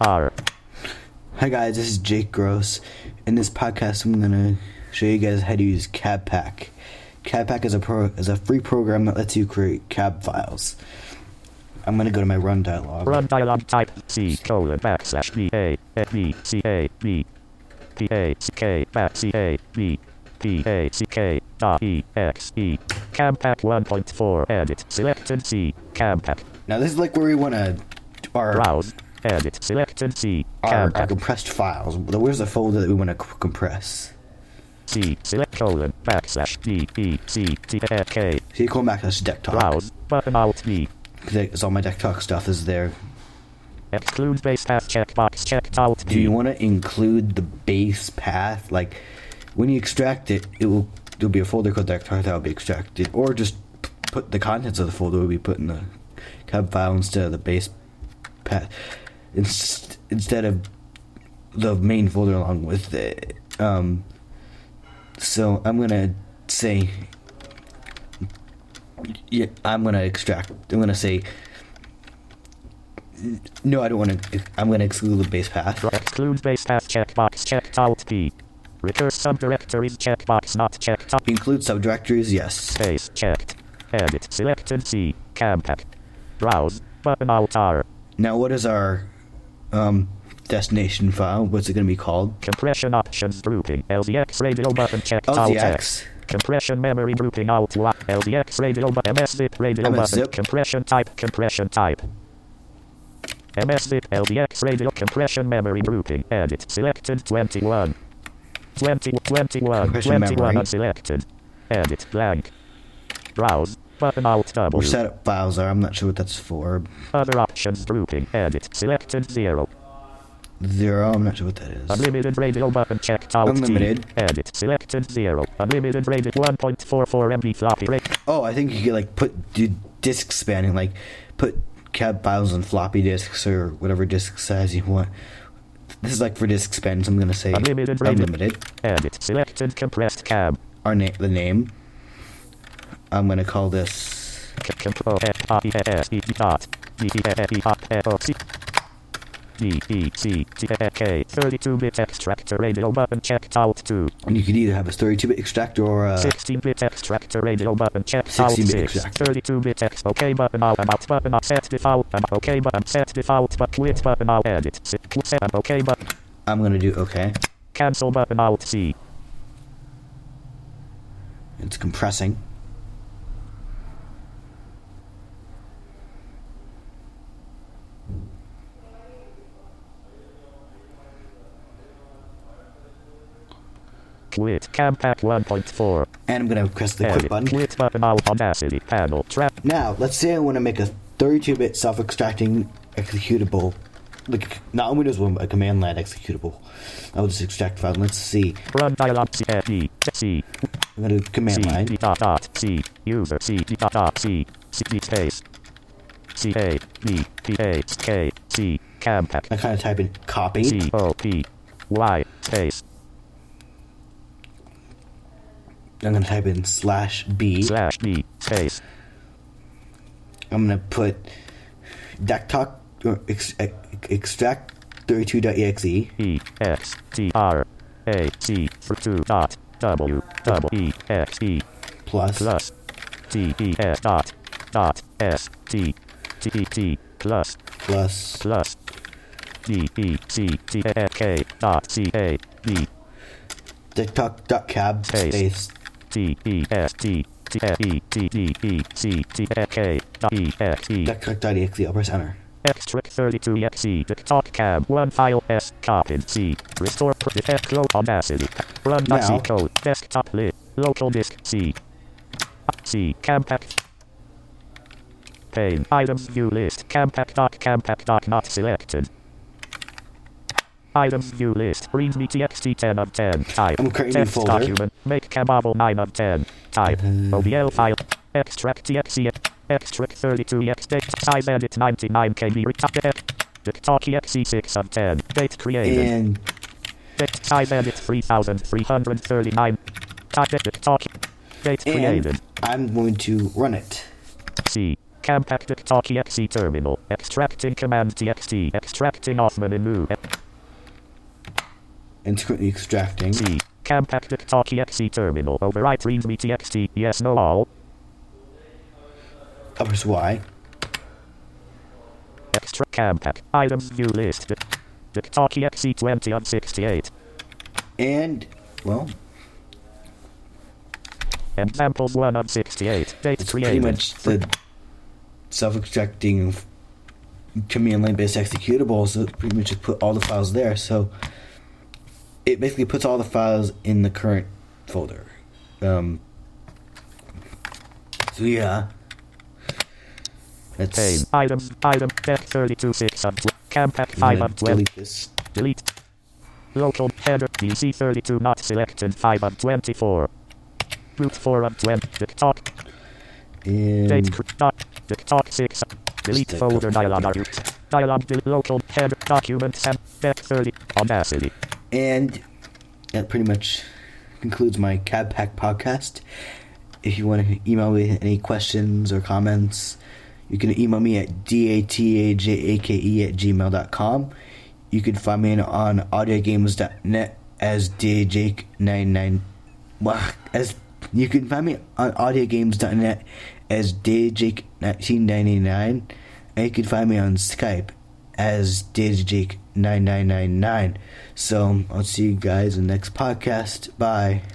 R. Hi guys, this is Jake Gross. In this podcast, I'm gonna show you guys how to use CabPack. CabPack is a free program that lets you create cab files. I'm gonna go to my run dialog. Run dialog, type C:\\B_C_A_B_C_A_B_P_A_C_K.exe. CabPack 1.4 edit. Selected C. CabPack. Now this is like where we wanna browse. Edit. Selected C. our CabPack. compressed files. Where's the folder that we want to compress? C. Select :\DECTK. So you go back to desktop. Browse. Button Alt D. Because all my desktop stuff is there. Exclude base path checkbox checked. Alt D. Do you want to include the base path? Like when you extract it, there'll be a folder called desktop that will be extracted, or just put the contents of the folder will be put in the cab file instead of the base path. Instead of the main folder along with it. So I'm gonna say, yeah, I'm gonna say, no, I don't want to. I'm gonna exclude the base path. Exclude base path checkbox checked. Alt P. Recurse subdirectories checkbox not checked. Include subdirectories, yes. Space checked. Edit. Selected C. CabPack. Browse. Button Alt R. Now, what is our destination file? What's it going to be called? Compression options grouping. LZX radio button checked. Alt X. Compression memory grouping. Alt Y. LZX radio button. MSZip radio button. Compression type. MSZip LZX radio compression memory grouping. Edit. Selected 21. 21 unselected. Edit blank. Browse. Button Alt W. Where setup files are, I'm not sure what that's for. Other options grouping. Edit. Selected 0. 0, I'm not sure what that is. Unlimited radio button checked. Alt Unlimited. T. Edit. Selected 0. Unlimited radio 1.44 MB floppy rate. Oh, I think you could like do disk spanning, like put cab files on floppy disks or whatever disk size you want. This is like for disk span, so I'm gonna say unlimited. Edit. Selected compressed cab. The name. I'm gonna call this DECTK 32-bit extractor radio button checked. Alt 2. And you could either have a 32-bit extractor or a 16-bit extractor radio button checked. Alt 6. 32-bit X. OK button Alt out button set default OK button set default but quit button Alt edit set OK button. I'm gonna do OK. Cancel button Alt C. It's compressing. Quit CabPack 1.4. And I'm going to press the quit button. Quit button Alt Audacity panel trap. Now, let's say I want to make a 32-bit self-extracting executable. Like, not Windows 1, but a command line executable. I'll just extract file. Let's see. Run dialog C. I'm going to do command line. C. User C. C. C. Space. C. A. B. P. A. K. C. CabPack. I kind of type in copy. C. O. P. Y. Space. I'm going to type in /B. /B. Space. I'm going to put desktop extract 32.exe. EXTRAC 2.WEXE plus TES.STTT plus DECTK.CAB desktop.cab space TESTTECTK.exe. desktop.exe. I'll press enter. Extract 32exe desktop cab 1 file S copied C restore defect low Audacity run C code desktop list local disk C CabPack pane items view list CabPack not selected items view list readme txt 10 of 10 type I'm creating a folder. document make cabable 9 of 10 type OBL file extract txt extract 32x date size edit 99 KB desktop exe 6 of 10 date created And date size edit 3339 type desktop date created I'm going to run it. C Campact.txt terminal. Extracting command txt. Extracting Othman Inu. And it's currently extracting. C. Campact.txt terminal. Overwrite readme txt. Yes, no, all. I'll press Y. Extra Campact. Items view list. .txt 20 on 68. And, well, Examples 1 on 68. Date it's created. pretty much the self-extracting command line based executable, so it pretty much just put all the files there. So it basically puts all the files in the current folder. So yeah, that's Pain. Item. Depth 32 6 on Campact I'm 5 gonna on 12. delete this. Delete. Local header DC 32 not selected 5 on 24. Root 4 on 20. Talk. And Date. Talk 6. Delete Stick folder up. dialog. Dialog. Local header documents and depth 30. Audacity. And that pretty much concludes my Cab Pack podcast. If you want to email me any questions or comments, you can email me at datajake@gmail.com. You can find me on audiogames.net as dayjake99. You can find me on audiogames.net as dayjake1999, and you can find me on Skype as dayjake9999. So I'll see you guys in the next podcast. Bye.